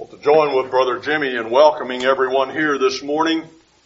want to join with Brother Jimmy in welcoming everyone here this morning,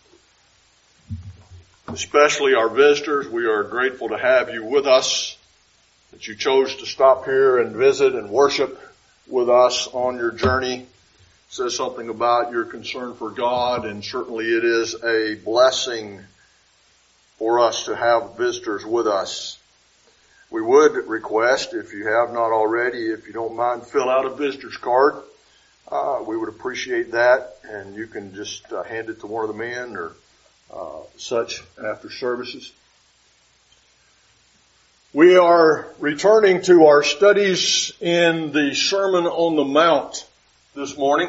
especially our visitors. We are grateful to have you with us, that you chose to stop here and visit and worship with us on your journey. It says something about your concern for God, and certainly it is a blessing for us to have visitors with us. We would request, if you have not already, if you don't mind, fill out a visitor's card. We would appreciate that, and you can just hand it to one of the men or such after services. We are returning to our studies in the Sermon on the Mount this morning.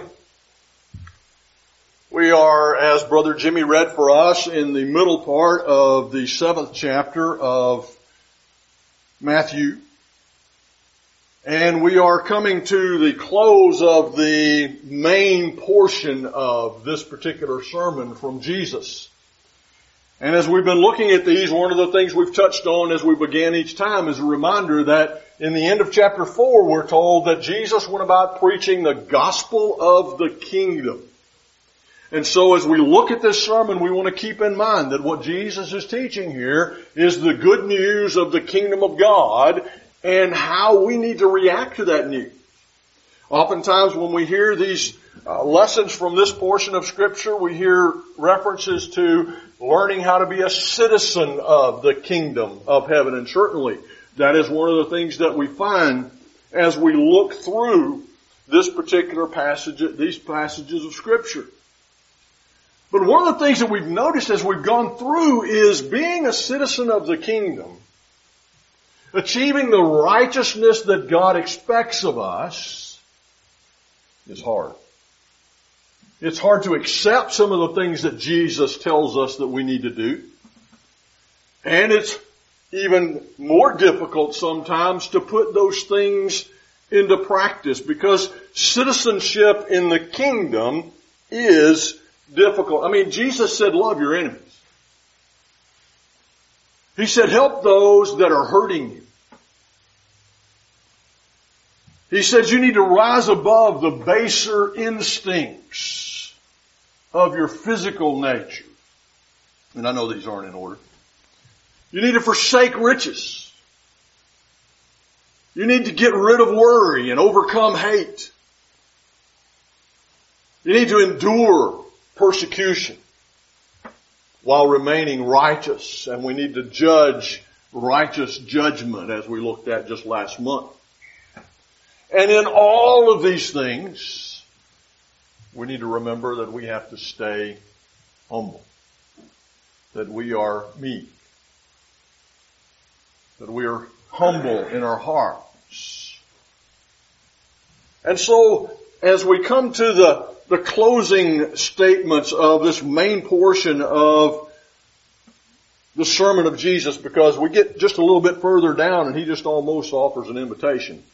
We are, as Brother Jimmy read for us, in the middle part of the 7th chapter of Matthew. And we are coming to the close of the main portion of this particular sermon from Jesus. And as we've been looking at these, one of the things we've touched on as we began each time is a reminder that in the end of chapter 4, we're told that Jesus went about preaching the gospel of the kingdom. And so as we look at this sermon, we want to keep in mind that what Jesus is teaching here is the good news of the kingdom of God and how we need to react to that news. Oftentimes when we hear these lessons from this portion of Scripture, we hear references to learning how to be a citizen of the kingdom of heaven. And certainly that is one of the things that we find as we look through this particular passage, these passages of Scripture. But one of the things that we've noticed as we've gone through is being a citizen of the kingdom, achieving the righteousness that God expects of us, is hard. It's hard to accept some of the things that Jesus tells us that we need to do. And it's even more difficult sometimes to put those things into practice, because citizenship in the kingdom is difficult. I mean, Jesus said, love your enemies. He said, help those that are hurting you. He says you need to rise above the baser instincts of your physical nature. And I know these aren't in order. You need to forsake riches. You need to get rid of worry and overcome hate. You need to endure persecution while remaining righteous. And we need to judge righteous judgment, as we looked at just last month. And in all of these things, we need to remember that we have to stay humble, that we are meek, that we are humble in our hearts. And so, as we come to the closing statements of this main portion of the sermon of Jesus, because we get just a little bit further down and he just almost offers an invitation.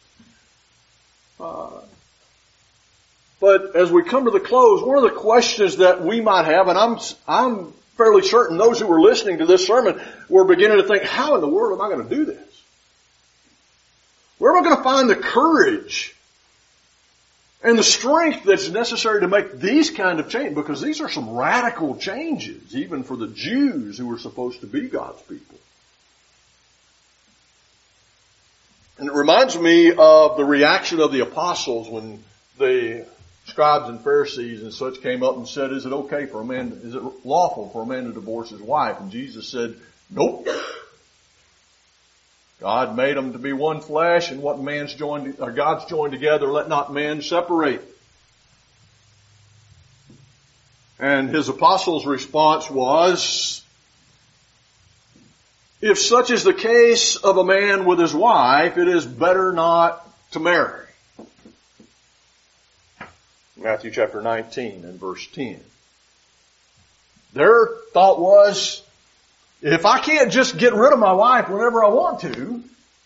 But as we come to the close, one of the questions that we might have, and I'm fairly certain those who were listening to this sermon were beginning to think, how in the world am I going to do this? Where am I going to find the courage and the strength that's necessary to make these kind of changes? Because these are some radical changes, even for the Jews who were supposed to be God's people. And it reminds me of the reaction of the apostles when the scribes and Pharisees and such came up and said, is it lawful for a man to divorce his wife? And Jesus said, nope. God made them to be one flesh, and what God's joined together, let not man separate. And his apostles' response was, if such is the case of a man with his wife, it is better not to marry. Matthew chapter 19 and verse 10. Their thought was, if I can't just get rid of my wife whenever I want to,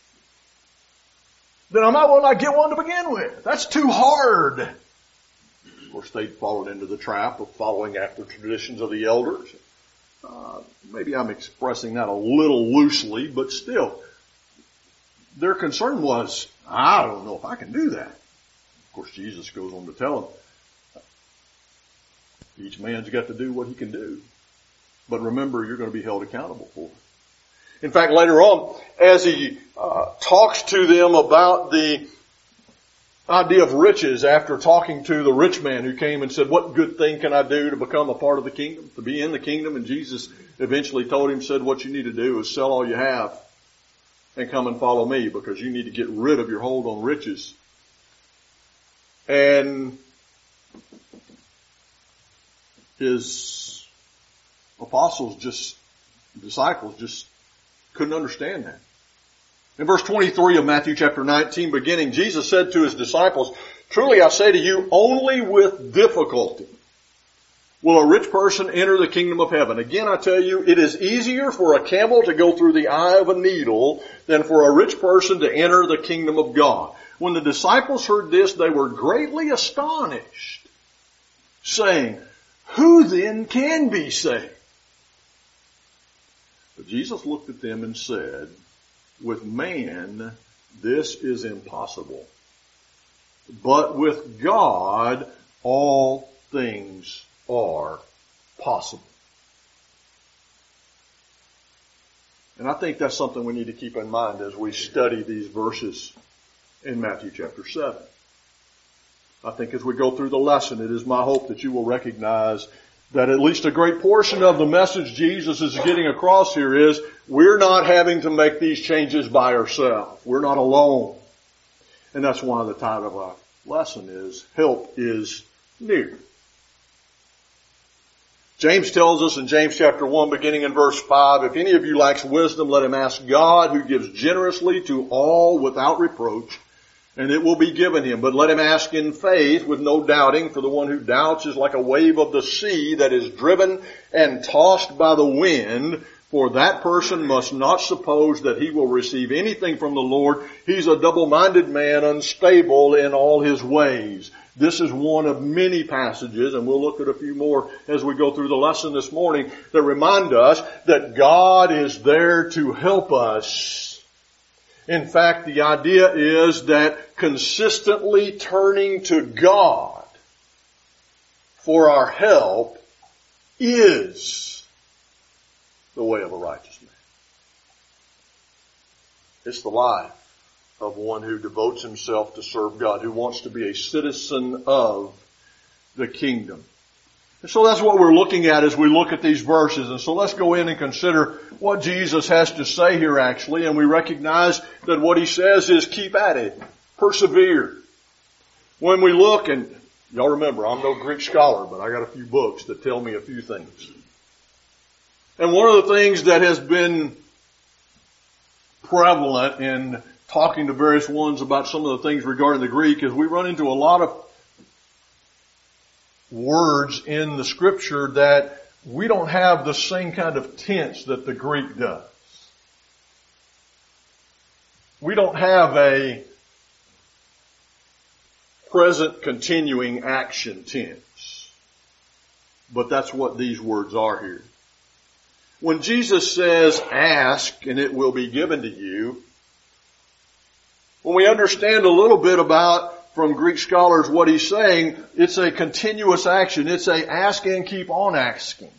then I might well not get one to begin with. That's too hard. Of course, they followed into the trap of following after traditions of the elders. Maybe I'm expressing that a little loosely, but still, their concern was, I don't know if I can do that. Of course, Jesus goes on to tell them, each man's got to do what he can do. But remember, you're going to be held accountable for it. In fact, later on, as he talks to them about the idea of riches, after talking to the rich man who came and said, what good thing can I do to become a part of the kingdom, to be in the kingdom? And Jesus eventually told him, said, what you need to do is sell all you have and come and follow me, because you need to get rid of your hold on riches. And his disciples just couldn't understand that. In verse 23 of Matthew chapter 19 beginning, Jesus said to his disciples, truly I say to you, only with difficulty will a rich person enter the kingdom of heaven. Again, I tell you, it is easier for a camel to go through the eye of a needle than for a rich person to enter the kingdom of God. When the disciples heard this, they were greatly astonished, saying, who then can be saved? But Jesus looked at them and said, with man, this is impossible. But with God, all things are possible. And I think that's something we need to keep in mind as we study these verses in Matthew chapter 7. I think as we go through the lesson, it is my hope that you will recognize that at least a great portion of the message Jesus is getting across here is we're not having to make these changes by ourselves. We're not alone. And that's why the title of our lesson is Help is Near. James tells us in James chapter 1 beginning in verse 5, if any of you lacks wisdom, let him ask God, who gives generously to all without reproach, and it will be given him. But let him ask in faith with no doubting, for the one who doubts is like a wave of the sea that is driven and tossed by the wind. For that person must not suppose that he will receive anything from the Lord. He's a double-minded man, unstable in all his ways. This is one of many passages, and we'll look at a few more as we go through the lesson this morning, that remind us that God is there to help us. In fact, the idea is that consistently turning to God for our help is the way of a righteous man. It's the life of one who devotes himself to serve God, who wants to be a citizen of the kingdom. And so that's what we're looking at as we look at these verses. And so let's go in and consider what Jesus has to say here actually. And we recognize that what he says is keep at it. Persevere. When we look, and y'all remember, I'm no Greek scholar, but I got a few books that tell me a few things. And one of the things that has been prevalent in talking to various ones about some of the things regarding the Greek is we run into a lot of words in the scripture that we don't have the same kind of tense that the Greek does. We don't have a present continuing action tense. But that's what these words are here. When Jesus says, ask and it will be given to you, when we understand a little bit about from Greek scholars what he's saying, it's a continuous action. It's a ask and keep on asking.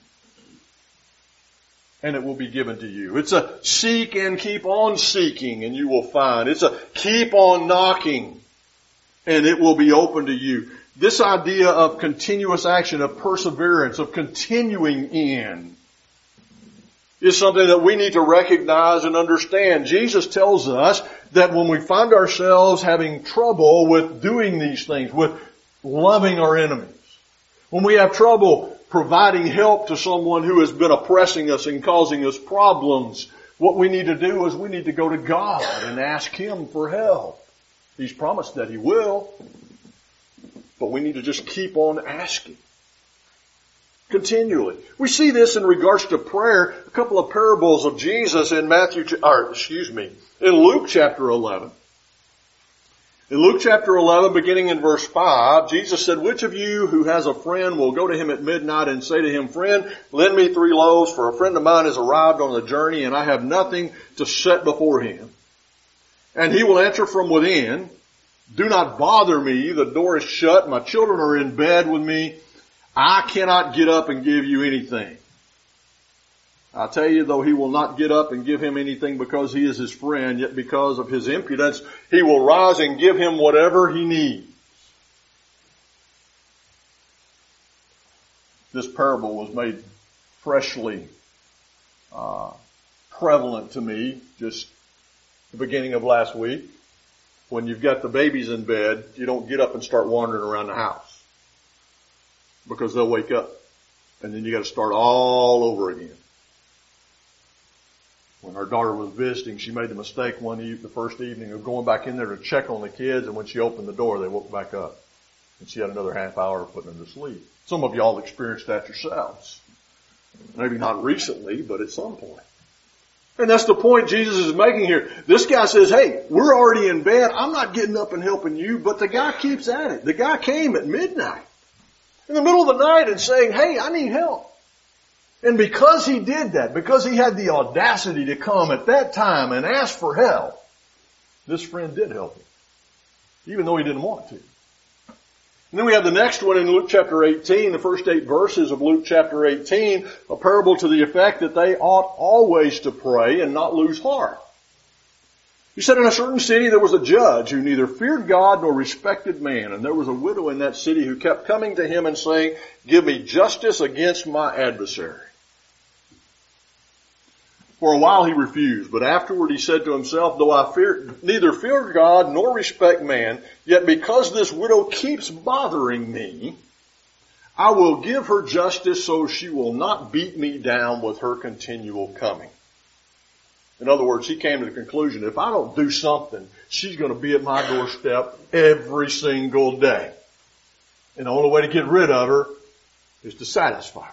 And it will be given to you. It's a seek and keep on seeking and you will find. It's a keep on knocking and it will be open to you. This idea of continuous action, of perseverance, of continuing in, is something that we need to recognize and understand. Jesus tells us that when we find ourselves having trouble with doing these things, with loving our enemies, when we have trouble providing help to someone who has been oppressing us and causing us problems, what we need to do is we need to go to God and ask Him for help. He's promised that He will, but we need to just keep on asking. Continually. We see this in regards to prayer. A couple of parables of Jesus in in Luke chapter 11. In Luke chapter 11, beginning in verse 5, Jesus said, which of you who has a friend will go to him at midnight and say to him, friend, lend me 3 loaves, for a friend of mine has arrived on the journey and I have nothing to set before him. And he will answer from within, Do not bother me. The door is shut. My children are in bed with me. I cannot get up and give you anything. I tell you, though he will not get up and give him anything because he is his friend, yet because of his impudence, he will rise and give him whatever he needs. This parable was made freshly prevalent to me just the beginning of last week. When you've got the babies in bed, you don't get up and start wandering around the house because they'll wake up, and then you got to start all over again. When our daughter was visiting, she made the mistake the first evening of going back in there to check on the kids, and when she opened the door, they woke back up. And she had another half hour of putting them to sleep. Some of y'all experienced that yourselves. Maybe not recently, but at some point. And that's the point Jesus is making here. This guy says, hey, we're already in bed. I'm not getting up and helping you, but the guy keeps at it. The guy came at midnight, in the middle of the night, and saying, hey, I need help. And because he did that, because he had the audacity to come at that time and ask for help, this friend did help him, even though he didn't want to. And then we have the next one in Luke chapter 18, the first 8 verses of Luke chapter 18, a parable to the effect that they ought always to pray and not lose heart. He said, in a certain city there was a judge who neither feared God nor respected man. And there was a widow in that city who kept coming to him and saying, give me justice against my adversary. For a while he refused, but afterward he said to himself, though I neither fear God nor respect man, yet because this widow keeps bothering me, I will give her justice so she will not beat me down with her continual coming. In other words, he came to the conclusion, if I don't do something, she's going to be at my doorstep every single day. And the only way to get rid of her is to satisfy her.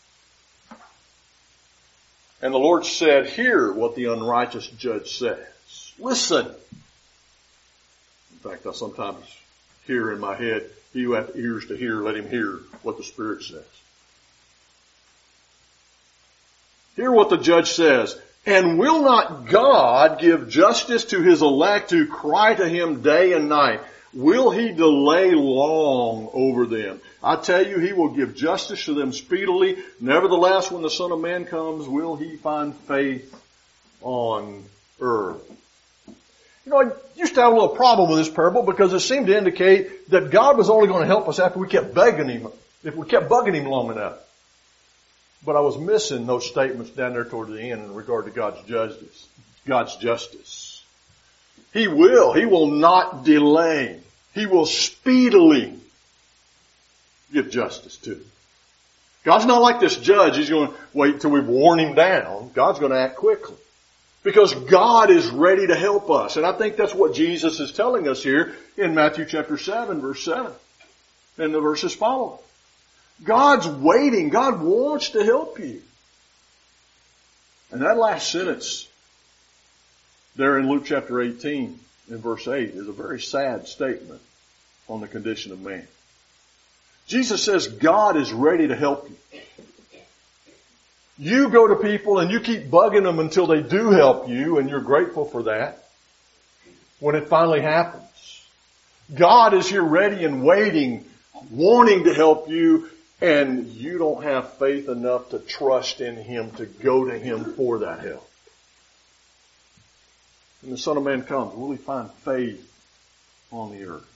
And the Lord said, hear what the unrighteous judge says. Listen. In fact, I sometimes hear in my head, he who hath ears to hear, let him hear what the Spirit says. Hear what the judge says. And will not God give justice to his elect who cry to him day and night? Will he delay long over them? I tell you, he will give justice to them speedily. Nevertheless, when the Son of Man comes, will he find faith on earth? You know, I used to have a little problem with this parable because it seemed to indicate that God was only going to help us after we kept begging him, if we kept bugging him long enough. But I was missing those statements down there toward the end in regard to God's justice. He will not delay. He will speedily give justice to him. God's not like this judge. He's going to wait till we've worn him down. God's going to act quickly. Because God is ready to help us. And I think that's what Jesus is telling us here in Matthew chapter 7, verse 7. And the verses following. God's waiting. God wants to help you. And that last sentence there in Luke chapter 18 in verse 8 is a very sad statement on the condition of man. Jesus says God is ready to help you. You go to people and you keep bugging them until they do help you, and you're grateful for that when it finally happens. God is here ready and waiting, wanting to help you, and you don't have faith enough to trust in him to go to him for that help. When the Son of Man comes, will he find faith on the earth?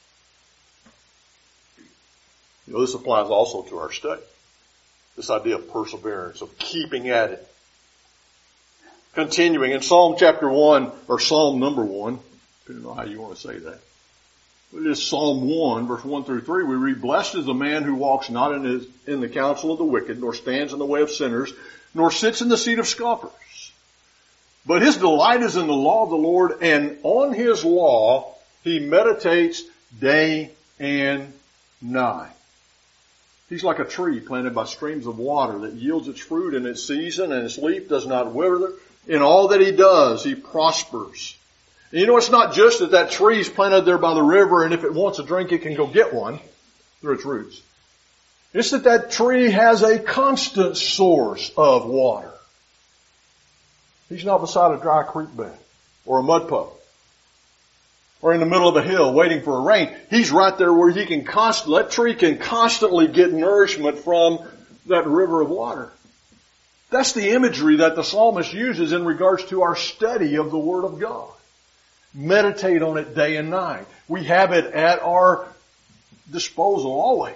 You know, this applies also to our study. This idea of perseverance, of keeping at it. Continuing in Psalm chapter 1, or Psalm number 1, depending on how you want to say that. It is Psalm 1, verse 1 through 3. We read, blessed is the man who walks not in the counsel of the wicked, nor stands in the way of sinners, nor sits in the seat of scoffers. But his delight is in the law of the Lord, and on his law he meditates day and night. He's like a tree planted by streams of water that yields its fruit in its season, and its leaf does not wither. In all that he does, he prospers. And you know, it's not just that tree is planted there by the river, and if it wants a drink, it can go get one through its roots. It's that tree has a constant source of water. He's not beside a dry creek bed or a mud puddle. or in the middle of a hill waiting for a rain. He's right there where that tree can constantly get nourishment from that river of water. That's the imagery that the psalmist uses in regards to our study of the Word of God. Meditate on it day and night. We have it at our disposal always.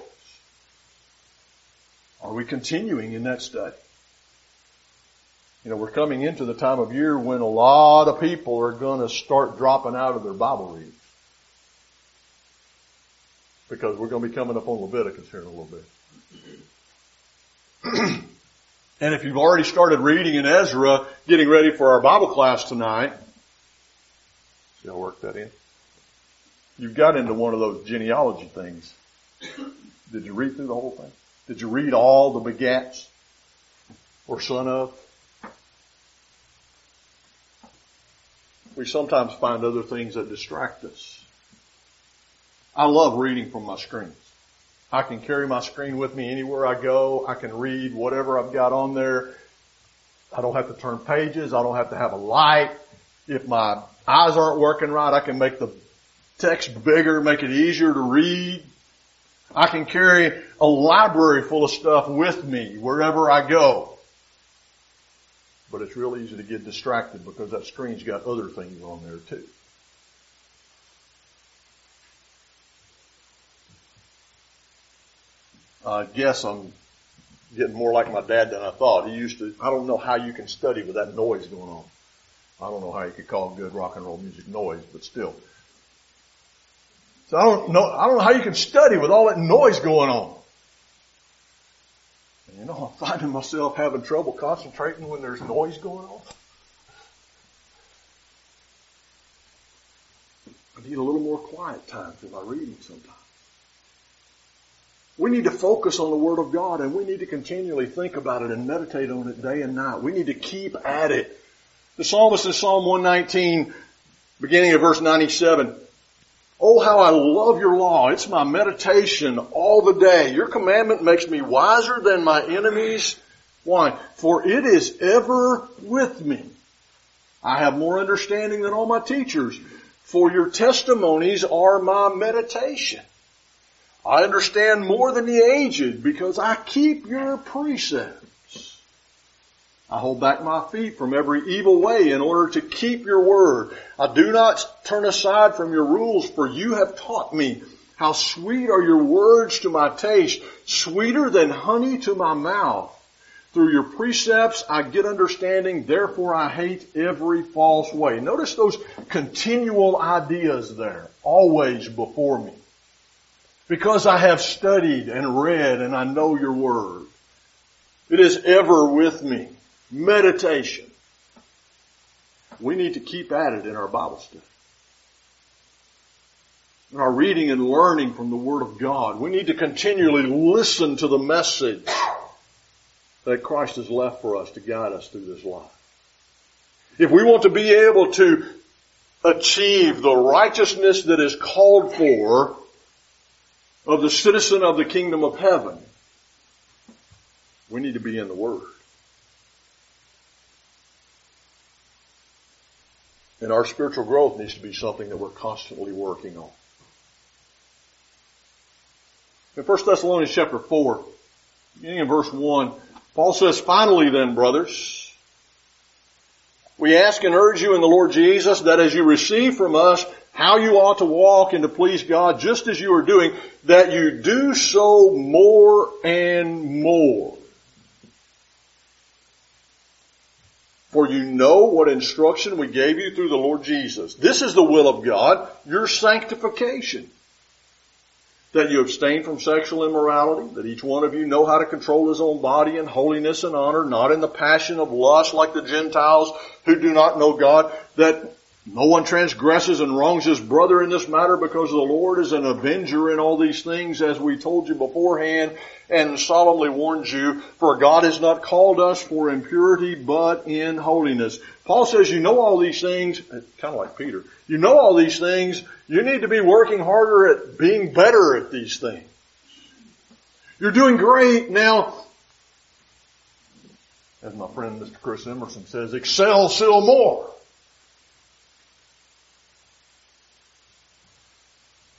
Are we continuing in that study? We're coming into the time of year when a lot of people are going to start dropping out of their Bible readings. Because we're going to be coming up on Leviticus here in a little bit. And if you've already started reading in Ezra, getting ready for our Bible class tonight, see how I work that in? You've got into one of those genealogy things. Did you read through the whole thing? Did you read all the begats or son of? We sometimes find other things that distract us. I love reading from my screens. I can carry my screen with me anywhere I go. I can read whatever I've got on there. I don't have to turn pages. I don't have to have a light. If my eyes aren't working right, I can make the text bigger, make it easier to read. I can carry a library full of stuff with me wherever I go. But it's real easy to get distracted because that screen's got other things on there too. I guess I'm getting more like my dad than I thought. I don't know how you can study with that noise going on. I don't know how you could call good rock and roll music noise, but still. So I don't know how you can study with all that noise going on. And I'm finding myself having trouble concentrating when there's noise going on. I need a little more quiet time for my reading sometimes. We need to focus on the Word of God, and we need to continually think about it and meditate on it day and night. We need to keep at it. The psalmist in Psalm 119, beginning of verse 97, "Oh, how I love your law. It's my meditation all the day. Your commandment makes me wiser than my enemies. Why? For it is ever with me. I have more understanding than all my teachers. For your testimonies are my meditation. I understand more than the aged because I keep your precepts. I hold back my feet from every evil way in order to keep your word. I do not turn aside from your rules, for you have taught me. How sweet are your words to my taste, sweeter than honey to my mouth. Through your precepts I get understanding, therefore I hate every false way." Notice those continual ideas there, always before me. Because I have studied and read and I know your word. It is ever with me. Meditation. We need to keep at it in our Bible study. In our reading and learning from the Word of God. We need to continually listen to the message that Christ has left for us to guide us through this life. If we want to be able to achieve the righteousness that is called for of the citizen of the kingdom of heaven, we need to be in the Word. And our spiritual growth needs to be something that we're constantly working on. In 1 Thessalonians chapter 4, beginning in verse 1, Paul says, "Finally then, brothers, we ask and urge you in the Lord Jesus that as you receive from us how you ought to walk and to please God, just as you are doing, that you do so more and more. For you know what instruction we gave you through the Lord Jesus. This is the will of God, your sanctification. That you abstain from sexual immorality, that each one of you know how to control his own body in holiness and honor, not in the passion of lust like the Gentiles who do not know God, that no one transgresses and wrongs his brother in this matter, because the Lord is an avenger in all these things, as we told you beforehand and solemnly warned you, for God has not called us for impurity, but in holiness." Paul says, you know all these things, kind of like Peter, you know all these things, you need to be working harder at being better at these things. You're doing great now. As my friend Mr. Chris Emerson says, excel still more.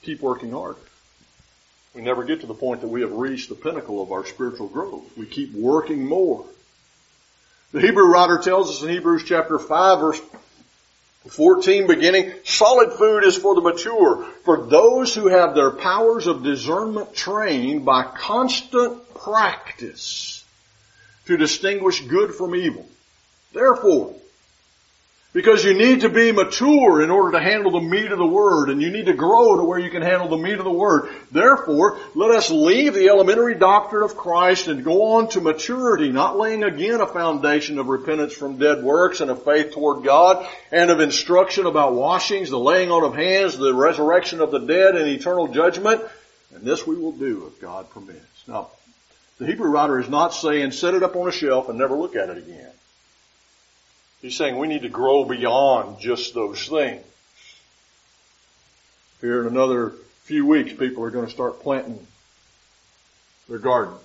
keep working harder. We never get to the point that we have reached the pinnacle of our spiritual growth. We keep working more. The Hebrew writer tells us in Hebrews chapter 5 verse 14 beginning, solid food is for the mature, for those who have their powers of discernment trained by constant practice to distinguish good from evil. Therefore, because you need to be mature in order to handle the meat of the Word, and you need to grow to where you can handle the meat of the Word. Therefore, let us leave the elementary doctrine of Christ and go on to maturity, not laying again a foundation of repentance from dead works and of faith toward God, and of instruction about washings, the laying on of hands, the resurrection of the dead, and eternal judgment. And this we will do if God permits. Now, the Hebrew writer is not saying set it up on a shelf and never look at it again. He's saying we need to grow beyond just those things. Here in another few weeks, people are going to start planting their gardens.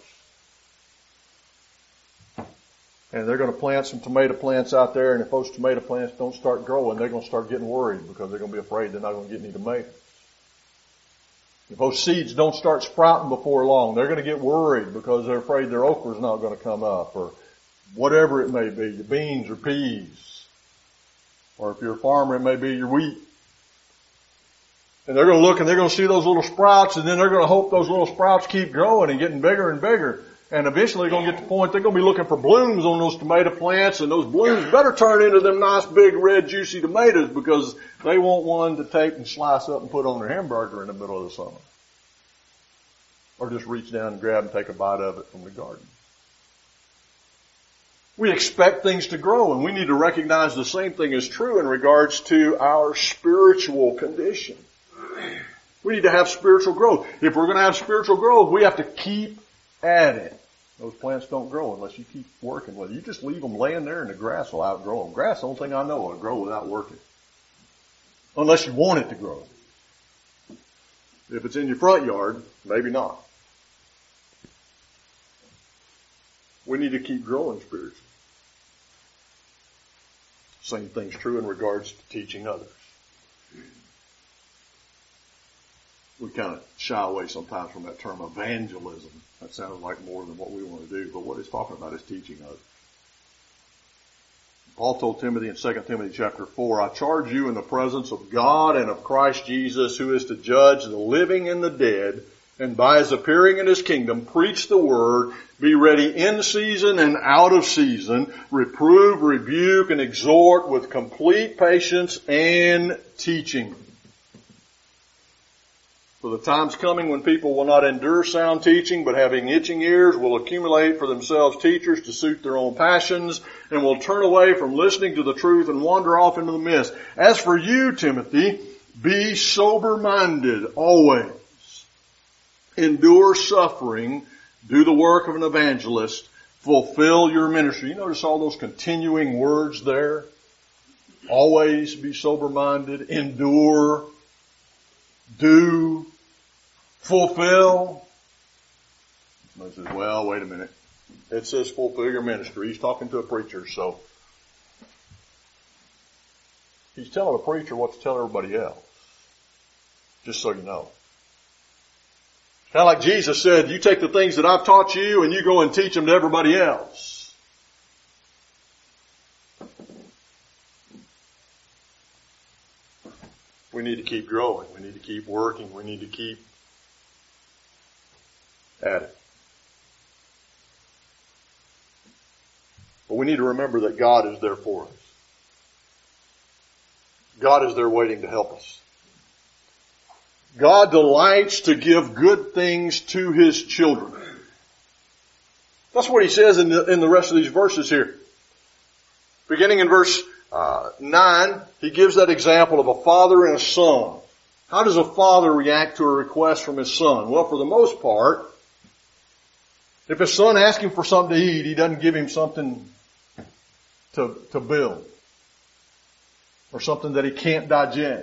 And they're going to plant some tomato plants out there, and if those tomato plants don't start growing, they're going to start getting worried because they're going to be afraid they're not going to get any tomatoes. If those seeds don't start sprouting before long, they're going to get worried because they're afraid their okra is not going to come up, or whatever it may be, your beans or peas. Or if you're a farmer, it may be your wheat. And they're going to look and they're going to see those little sprouts, and then they're going to hope those little sprouts keep growing and getting bigger and bigger. And eventually they're going to get to the point they're going to be looking for blooms on those tomato plants, and those blooms better turn into them nice big red juicy tomatoes because they want one to take and slice up and put on their hamburger in the middle of the summer. Or just reach down and grab and take a bite of it from the garden. We expect things to grow, and we need to recognize the same thing is true in regards to our spiritual condition. We need to have spiritual growth. If we're going to have spiritual growth, we have to keep at it. Those plants don't grow unless you keep working with it. You just leave them laying there and the grass will outgrow them. Grass, the only thing I know, will grow without working. Unless you want it to grow. If it's in your front yard, maybe not. We need to keep growing spiritually. Same thing's true in regards to teaching others. We kind of shy away sometimes from that term evangelism. That sounds like more than what we want to do, but what it's talking about is teaching others. Paul told Timothy in 2 Timothy chapter 4, I charge you in the presence of God and of Christ Jesus, who is to judge the living and the dead, and by his appearing in his kingdom, preach the word, be ready in season and out of season, reprove, rebuke, and exhort with complete patience and teaching. For the time's coming when people will not endure sound teaching, but having itching ears will accumulate for themselves teachers to suit their own passions, and will turn away from listening to the truth and wander off into the mist. As for you, Timothy, be sober-minded always. Endure suffering, do the work of an evangelist, fulfill your ministry. You notice all those continuing words there? Always be sober-minded, endure, do, fulfill. Somebody says, well, wait a minute. It says fulfill your ministry. He's talking to a preacher, so he's telling a preacher what to tell everybody else. Just so you know. Kind of like Jesus said, you take the things that I've taught you and you go and teach them to everybody else. We need to keep growing. We need to keep working. We need to keep at it. But we need to remember that God is there for us. God is there waiting to help us. God delights to give good things to His children. That's what He says in the rest of these verses here. Beginning in verse 9, He gives that example of a father and a son. How does a father react to a request from his son? Well, for the most part, if his son asks him for something to eat, he doesn't give him something to build or something that he can't digest.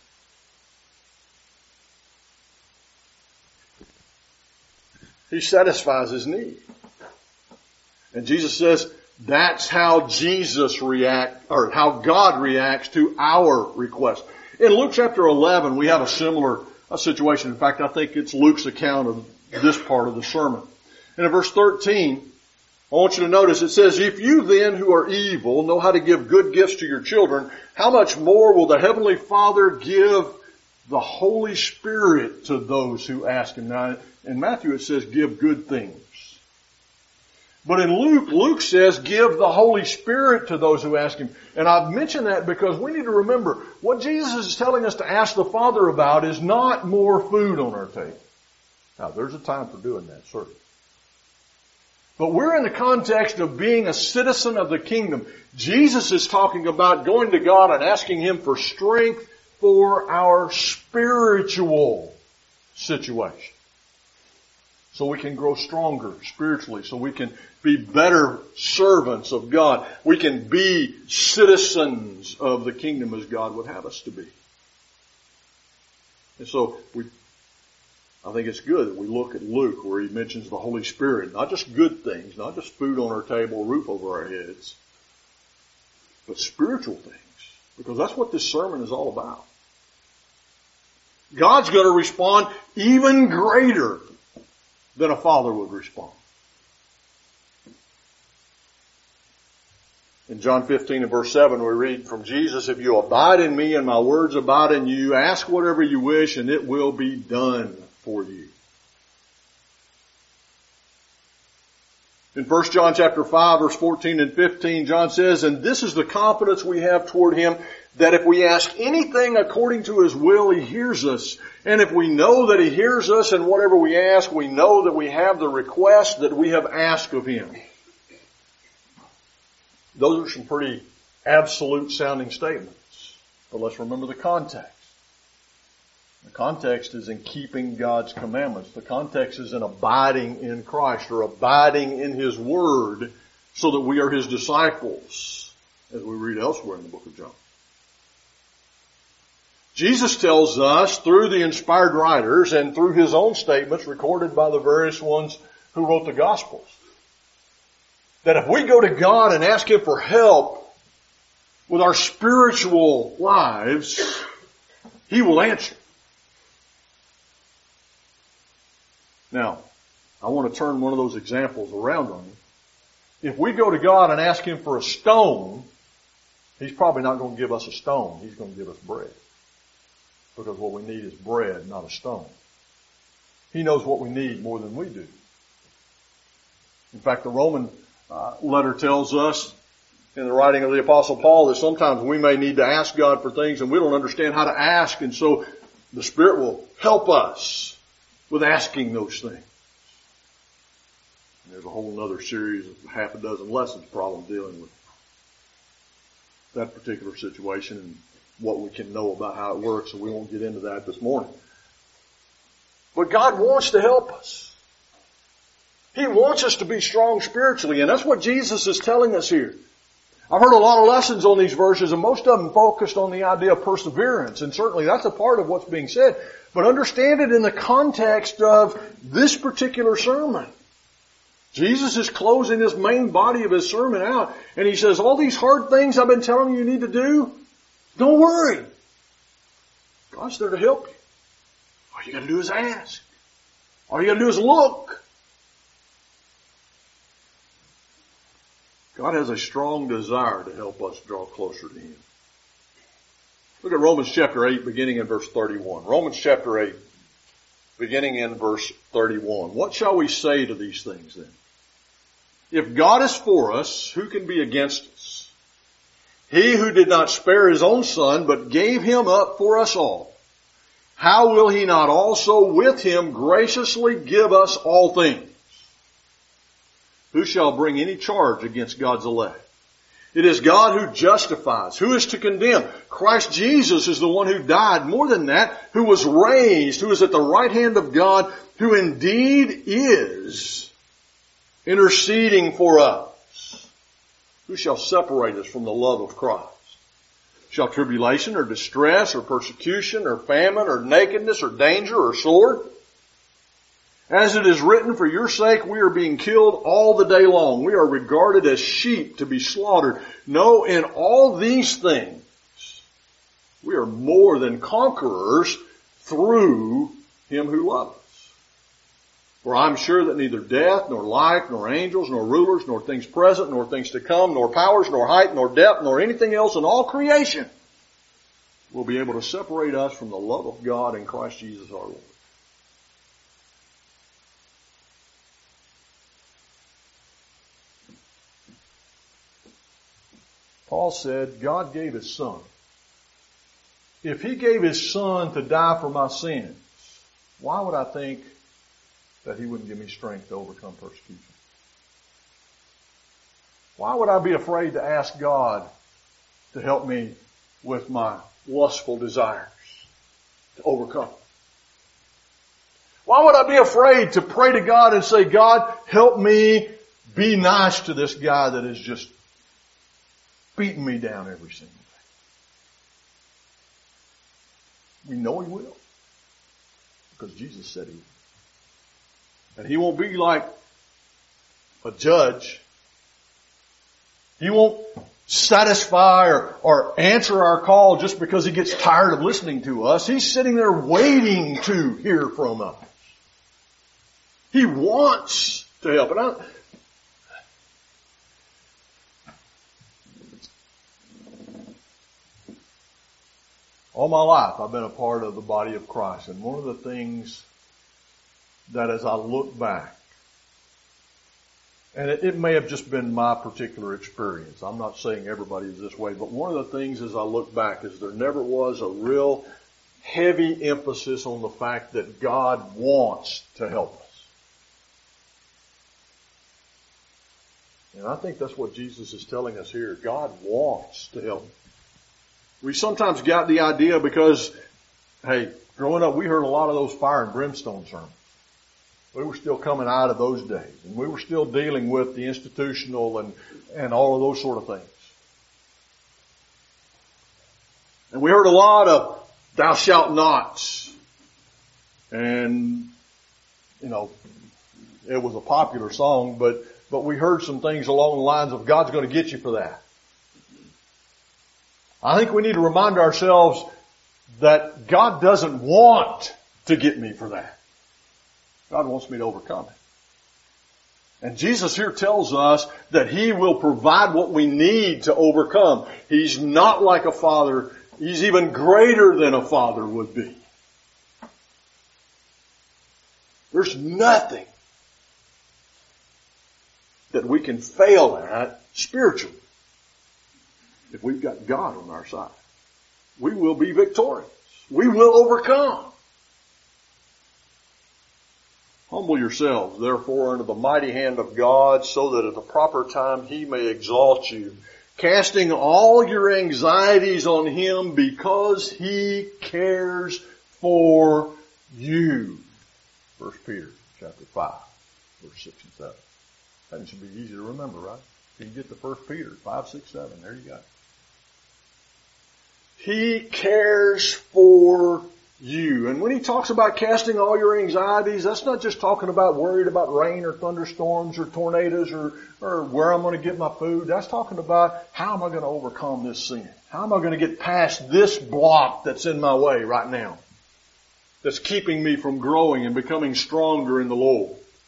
He satisfies his need. And Jesus says that's how how God reacts to our request. In Luke chapter 11, we have a similar situation. In fact, I think it's Luke's account of this part of the sermon. And in verse 13, I want you to notice it says, if you then who are evil know how to give good gifts to your children, how much more will the Heavenly Father give the Holy Spirit to those who ask Him? Now, in Matthew it says give good things. But in Luke says give the Holy Spirit to those who ask Him. And I've mentioned that because we need to remember what Jesus is telling us to ask the Father about is not more food on our table. Now, there's a time for doing that, certainly. But we're in the context of being a citizen of the kingdom. Jesus is talking about going to God and asking Him for strength for our spiritual situation. So we can grow stronger spiritually, so we can be better servants of God. We can be citizens of the kingdom as God would have us to be. And so I think it's good that we look at Luke where he mentions the Holy Spirit, not just good things, not just food on our table, roof over our heads, but spiritual things, because that's what this sermon is all about. God's going to respond even greater than a father would respond. In John 15 and verse 7 we read from Jesus, if you abide in me and my words abide in you, ask whatever you wish and it will be done for you. In 1 John chapter 5 verse 14 and 15, John says, and this is the confidence we have toward Him, that if we ask anything according to His will, He hears us. And if we know that He hears us in whatever we ask, we know that we have the request that we have asked of Him. Those are some pretty absolute sounding statements. But let's remember the context. The context is in keeping God's commandments. The context is in abiding in Christ or abiding in His Word so that we are His disciples, as we read elsewhere in the book of John. Jesus tells us through the inspired writers and through His own statements recorded by the various ones who wrote the Gospels, that if we go to God and ask Him for help with our spiritual lives, He will answer. Now, I want to turn one of those examples around on you. If we go to God and ask Him for a stone, He's probably not going to give us a stone. He's going to give us bread. Because what we need is bread, not a stone. He knows what we need more than we do. In fact, the Roman letter tells us in the writing of the Apostle Paul that sometimes we may need to ask God for things and we don't understand how to ask, and so the Spirit will help us with asking those things. And there's a whole other series of half a dozen lessons probably dealing with that particular situation and what we can know about how it works, so we won't get into that this morning. But God wants to help us. He wants us to be strong spiritually, and that's what Jesus is telling us here. I've heard a lot of lessons on these verses, and most of them focused on the idea of perseverance, and certainly that's a part of what's being said. But understand it in the context of this particular sermon. Jesus is closing this main body of His sermon out, and He says, all these hard things I've been telling you need to do, don't worry. God's there to help you. All you got to do is ask. All you got to do is look. God has a strong desire to help us draw closer to Him. Look at Romans chapter 8 beginning in verse 31. Romans chapter 8 beginning in verse 31. What shall we say to these things then? If God is for us, who can be against us? He who did not spare His own Son, but gave Him up for us all, how will He not also with Him graciously give us all things? Who shall bring any charge against God's elect? It is God who justifies. Who is to condemn? Christ Jesus is the one who died. More than that, who was raised, who is at the right hand of God, who indeed is interceding for us. Who shall separate us from the love of Christ? Shall tribulation or distress or persecution or famine or nakedness or danger or sword? As it is written, for your sake we are being killed all the day long. We are regarded as sheep to be slaughtered. No, in all these things we are more than conquerors through Him who loves us. For I'm sure that neither death, nor life, nor angels, nor rulers, nor things present, nor things to come, nor powers, nor height, nor depth, nor anything else in all creation will be able to separate us from the love of God in Christ Jesus our Lord. Paul said, God gave His Son. If He gave His Son to die for my sins, why would I think that He wouldn't give me strength to overcome persecution? Why would I be afraid to ask God to help me with my lustful desires to overcome? Why would I be afraid to pray to God and say, God, help me be nice to this guy that is just beating me down every single day? We know He will, because Jesus said He will. And He won't be like a judge. He won't satisfy or answer our call just because He gets tired of listening to us. He's sitting there waiting to hear from us. He wants to help. And all my life I've been a part of the body of Christ. And one of the things that as I look back, and it may have just been my particular experience. I'm not saying everybody is this way, but one of the things as I look back is there never was a real heavy emphasis on the fact that God wants to help us. And I think that's what Jesus is telling us here. God wants to help us. We sometimes got the idea because, hey, growing up we heard a lot of those fire and brimstone sermons. We were still coming out of those days, and we were still dealing with the institutional and all of those sort of things. And we heard a lot of thou shalt nots. And, you know, it was a popular song, but we heard some things along the lines of God's going to get you for that. I think we need to remind ourselves that God doesn't want to get me for that. God wants me to overcome it. And Jesus here tells us that He will provide what we need to overcome. He's not like a father. He's even greater than a father would be. There's nothing that we can fail at spiritually if we've got God on our side. We will be victorious. We will overcome. Humble yourselves, therefore, under the mighty hand of God, so that at the proper time He may exalt you, casting all your anxieties on Him because He cares for you. 1 Peter chapter 5, verse 6 and 7. That should be easy to remember, right? You can get to 1 Peter 5, 6, 7. There you go. He cares for you. And when He talks about casting all your anxieties, that's not just talking about worried about rain or thunderstorms or tornadoes or where I'm going to get my food. That's talking about how am I going to overcome this sin? How am I going to get past this block that's in my way right now? That's keeping me from growing and becoming stronger in the Lord.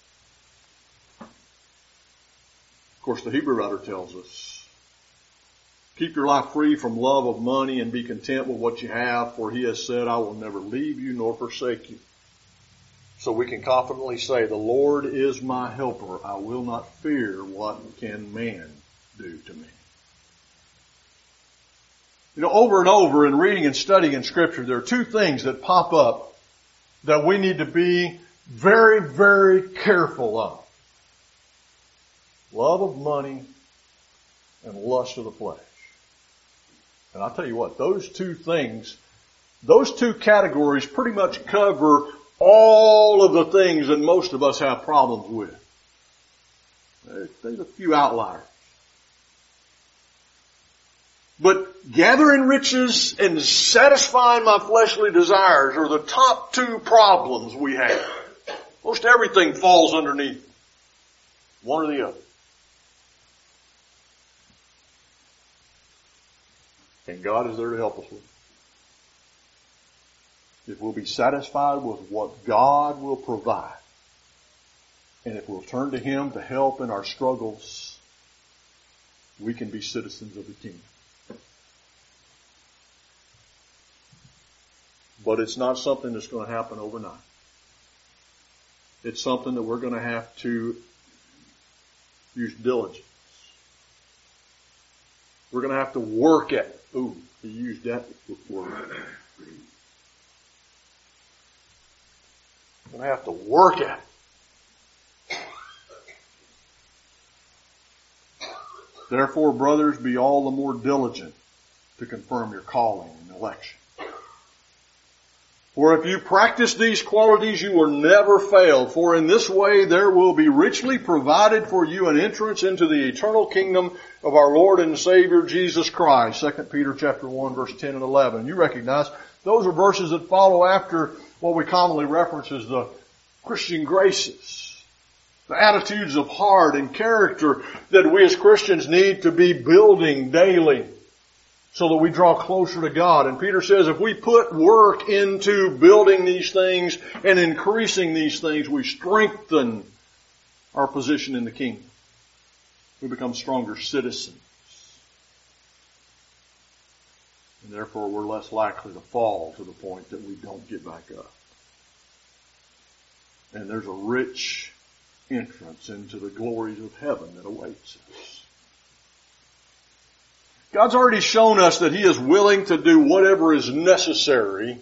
Of course, the Hebrew writer tells us, keep your life free from love of money and be content with what you have, for He has said, I will never leave you nor forsake you. So we can confidently say, the Lord is my helper. I will not fear what can man do to me. You know, over and over in reading and studying in Scripture, there are two things that pop up that we need to be very, very careful of. Love of money and lust of the flesh. And I'll tell you what, those two things, those two categories pretty much cover all of the things that most of us have problems with. There's a few outliers. But gathering riches and satisfying my fleshly desires are the top two problems we have. Most everything falls underneath one or the other. And God is there to help us with it. if we'll be satisfied with what God will provide, and if we'll turn to Him to help in our struggles, we can be citizens of the kingdom. But it's not something that's going to happen overnight. It's something that we're going to have to use diligence. We're going to have to work at it. Ooh, he used that word. We're going to have to work at it. Therefore, brothers, be all the more diligent to confirm your calling and election. For if you practice these qualities, you will never fail. For in this way there will be richly provided for you an entrance into the eternal kingdom of our Lord and Savior Jesus Christ. 2 Peter chapter 1, verse 10 and 11. You recognize those are verses that follow after what we commonly reference as the Christian graces. The attitudes of heart and character that we as Christians need to be building daily, so that we draw closer to God. And Peter says if we put work into building these things and increasing these things, we strengthen our position in the kingdom. We become stronger citizens. And therefore we're less likely to fall to the point that we don't get back up. And there's a rich entrance into the glories of heaven that awaits us. God's already shown us that He is willing to do whatever is necessary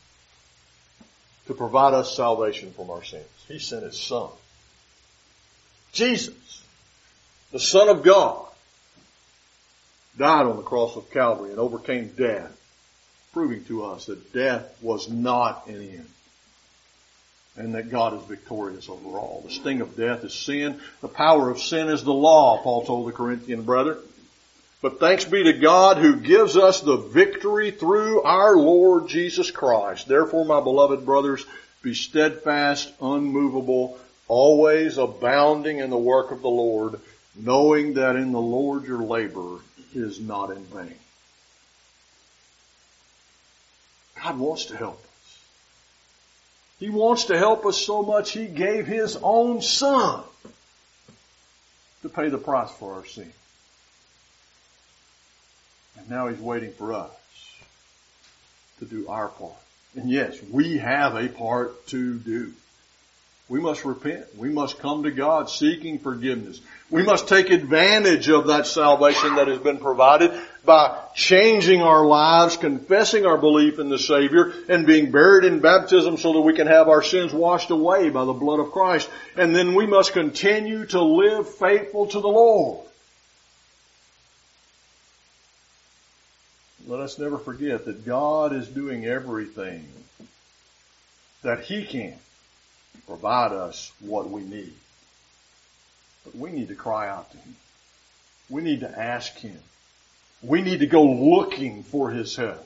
to provide us salvation from our sins. He sent His Son. Jesus, the Son of God, died on the cross of Calvary and overcame death, proving to us that death was not an end, and that God is victorious over all. The sting of death is sin. The power of sin is the law, Paul told the Corinthian brethren. But thanks be to God who gives us the victory through our Lord Jesus Christ. Therefore, my beloved brothers, be steadfast, unmovable, always abounding in the work of the Lord, knowing that in the Lord your labor is not in vain. God wants to help us. He wants to help us so much He gave His own Son to pay the price for our sin. And now He's waiting for us to do our part. And yes, we have a part to do. We must repent. We must come to God seeking forgiveness. We must take advantage of that salvation that has been provided by changing our lives, confessing our belief in the Savior, and being buried in baptism so that we can have our sins washed away by the blood of Christ. And then we must continue to live faithful to the Lord. Let us never forget that God is doing everything that He can to provide us what we need. But we need to cry out to Him. We need to ask Him. We need to go looking for His help.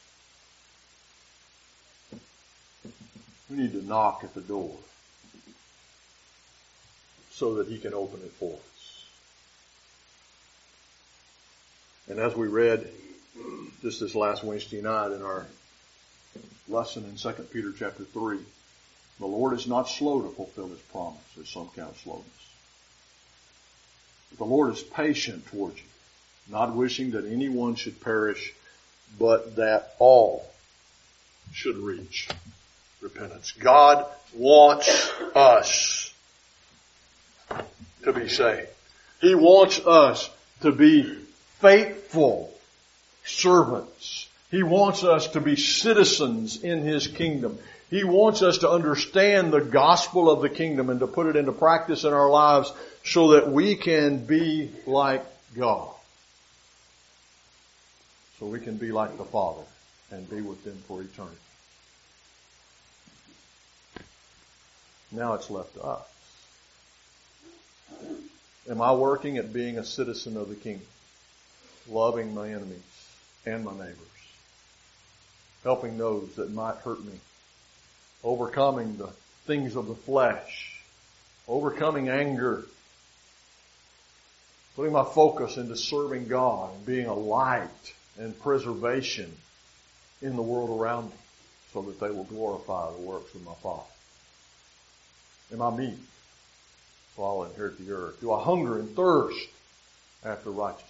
We need to knock at the door so that He can open it for us. And as we read just this last Wednesday night in our lesson in 2 Peter chapter 3, the Lord is not slow to fulfill His promise, as some count slowness. But the Lord is patient towards you, not wishing that anyone should perish, but that all should reach repentance. God wants us to be saved. He wants us to be faithful servants. He wants us to be citizens in His kingdom. He wants us to understand the gospel of the kingdom and to put it into practice in our lives so that we can be like God. So we can be like the Father and be with Him for eternity. Now it's left to us. Am I working at being a citizen of the kingdom? Loving my enemies and my neighbors. Helping those that might hurt me. Overcoming the things of the flesh. Overcoming anger. Putting my focus into serving God and being a light and preservation in the world around me. so that they will glorify the works of my Father? Am I meek? So I'll inherit the earth. Do I hunger and thirst after righteousness?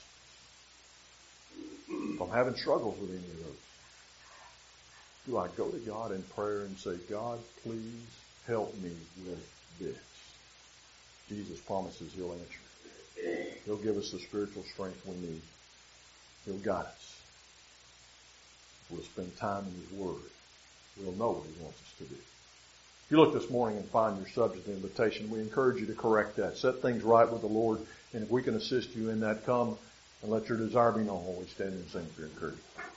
If I'm having struggles with any of those, do I go to God in prayer and say, God, please help me with this? Jesus promises He'll answer. He'll give us the spiritual strength we need. He'll guide us. We'll spend time in His Word. We'll know what He wants us to do. If you look this morning and find your subject invitation, we encourage you to correct that. Set things right with the Lord. And if we can assist you in that, come and let your desire be known while we stand and sing for your encouragement.